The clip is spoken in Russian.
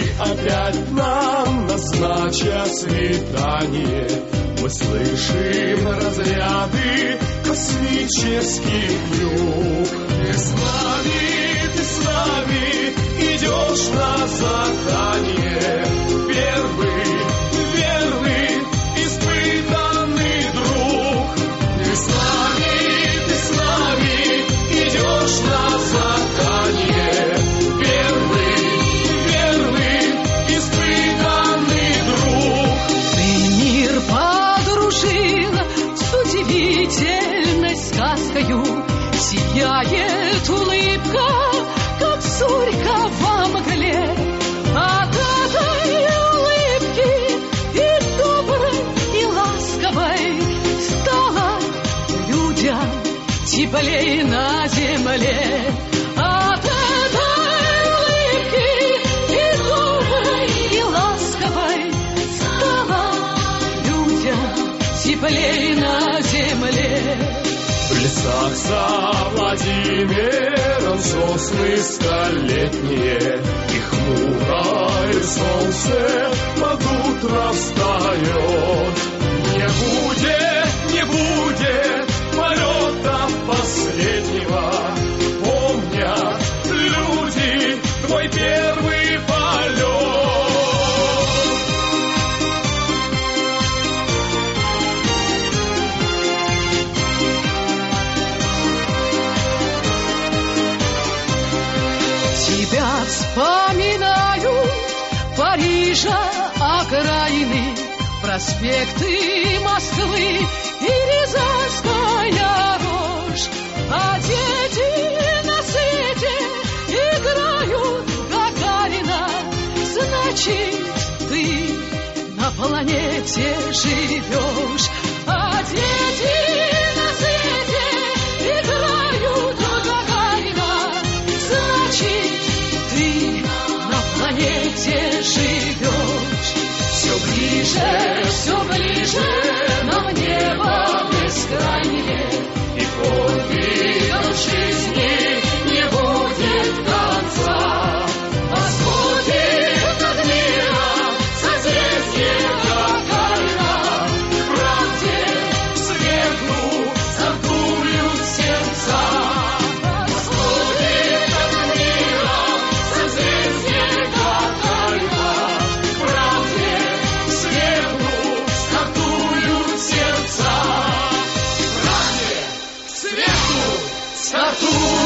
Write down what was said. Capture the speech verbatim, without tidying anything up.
опять нам назначат свидание. Мы слышим разряды космических юг. Ты с нами, ты с нами идешь на задание. Первый, верный, испытанный друг. Ты с нами, ты с нами идешь на задание. Первый, верный, испытанный друг. Ты мир подружил с удивительной сказкою. Сияет улыбка, как зорька во мгле. От этой улыбки и доброй, и ласковой стало людям теплей на земле. От этой улыбки и доброй, и ласковой стало людям теплей на земле. В лесах за Владимиром сосны столетние, и хмурое солнце под утро встает. Не будет, не будет полета последнего, помнят люди твой первый полет. Тебя вспоминаю, Парижа окраины, проспекты Москвы и Рязанская рожь. А дети на свете играют Гагарина, значит, ты на планете живешь. А дети на свете играют Гагарина, значит, ты на планете живешь. Все ближе, все ближе нам небо бескрайнее, и подвигом жизни не будет конца. Восходит над миром созвездие Гагарина, к правде, к свету замкуют сердца. Восходит над миром созвездие Гагарина, к правде, к свету стартуют сердца. К правде, к свету стартуют.